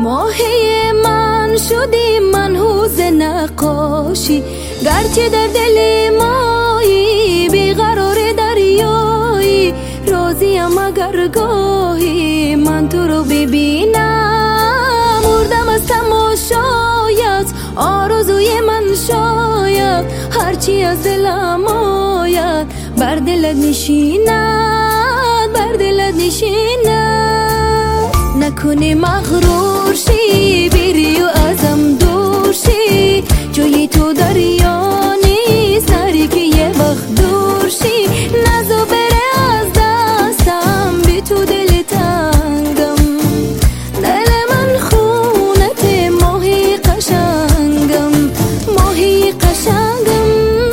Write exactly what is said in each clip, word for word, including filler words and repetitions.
ماهی من شدی منحوس نقاشی، گرچه در دل مایی بیقرار دریایی. راضیم اگر گاهی من تو رو ببینم، مردم از تماشایت آرزوی من شاید. هرچی از دلم آید بر دلت نشیند، بر دلت نشیند. نکنی مغرور شی بری و ازم دور شی، جوی تو دریا نیست نری که یه وقت دور شی. نزو بره از دستم بی تو دل تنگم، دل من خونت ماهی قشنگم، ماهی قشنگم.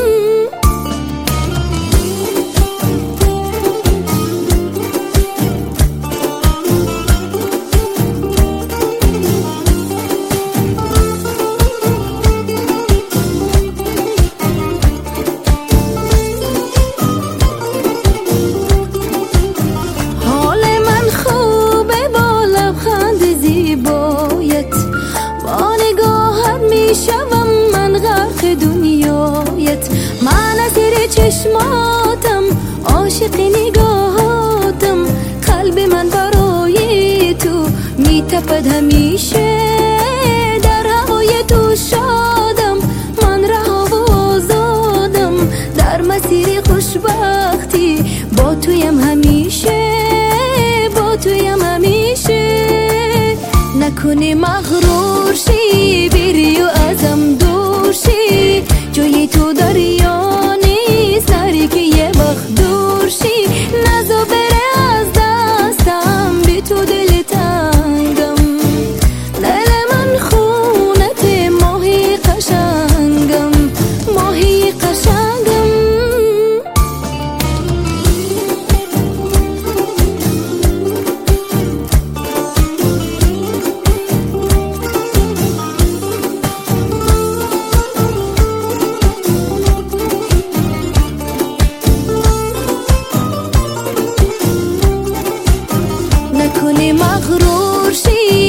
شوم من غرق دنیایت، من اسیر چشماتم عاشق نگاهاتم. قلب من برای تو میتپد همیشه، در هوای تو شادم من رها و آزادم. در مسیر خوشبختی با تویم همیشه، با تویم همیشه. نکنی مغرور شی بری و ازم دور شی، جوی تو دریا نیست نری که یه وقت دور شی. نزو بره از دستم بی تو دل تنگم، دل من خونت ماهی قشنگم، ماهی قشنگم. نکنی مغرور شی